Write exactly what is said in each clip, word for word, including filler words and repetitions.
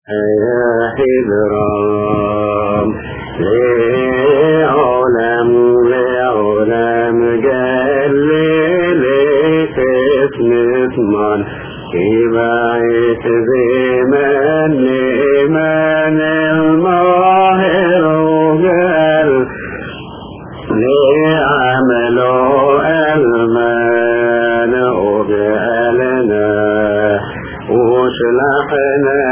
حذرام لعلم لعلم جلل اسم كبايت زمن من الماهر وقال لعملوا المان وقالنا وشلحنا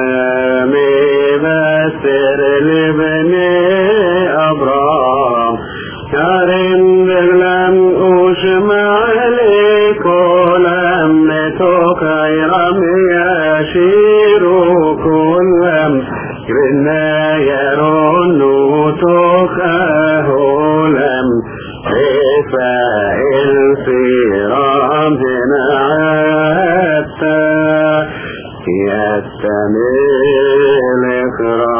مبسر لبني أبرام كرم بغلم وشمع لك ولم تخيرم يشير كلم كرنا يرون تخاه لم رفائل في رامنا يستملك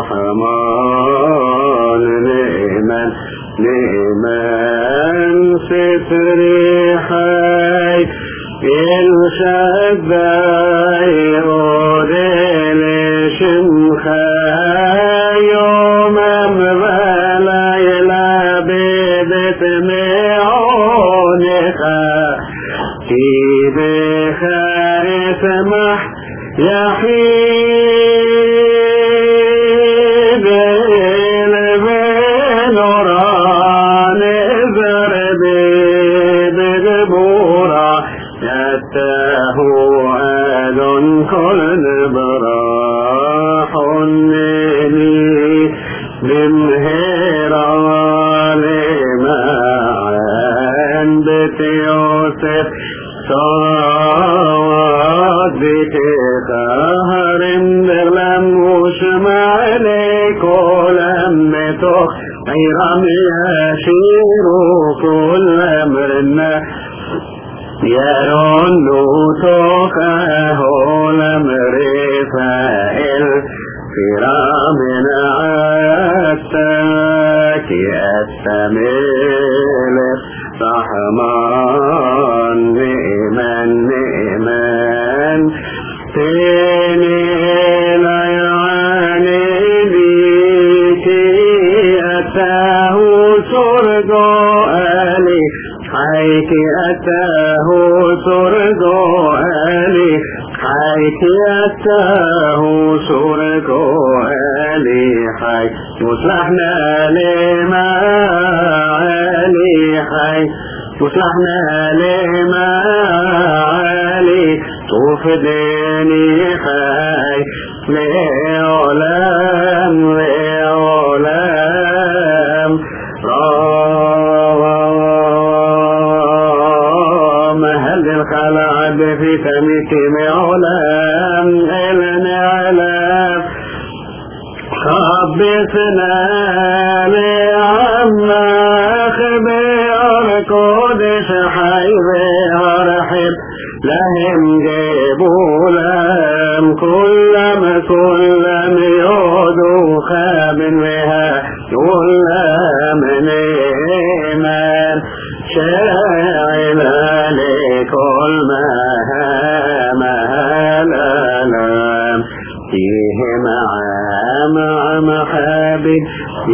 رحمن نئمن نئمن ستري حي يلشد يودل شمخا يوم مبالا يلابدت معونخا في بخار سمح يحيد البنوران زربيد جبورا يتهو أذن كل براح مني بمهرا لمعان بيت يوسف صاد بتخهر بغلم وشمع لك ولم تخيرم يشير كل أمرنا يرون تخاه لم رفائل فرامنا عتاك يستمل رحمن نئمن نئمن تيني لا يعاني بك أتاه سرقو آلي حيث أتاه سرقو آلي حيث أتاه سرقو آلي حي يصلحنا لما آلي حي يصلحنا لما آلي توفدني حي لعلم لعلم رام هل الخلعب في فمك معلم إلن علم خبثنا لعما خبئر قدس حيبئر حب لهم جيبوا لهم كلم كلم يودوا خاب بها كلم نيمان شاعل لكل مهام هلالام فيه مع مع محابد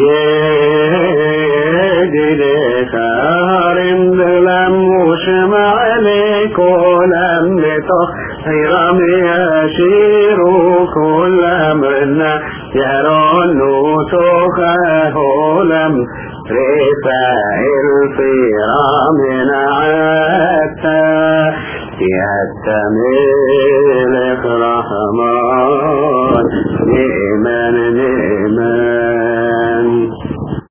يجد كارم ظلم وشمع لك ولم تخيرم يشير كل أمرنا يرون تخاه لم رفائل فرامنا عتا يستملك رحمن نئمن نئمن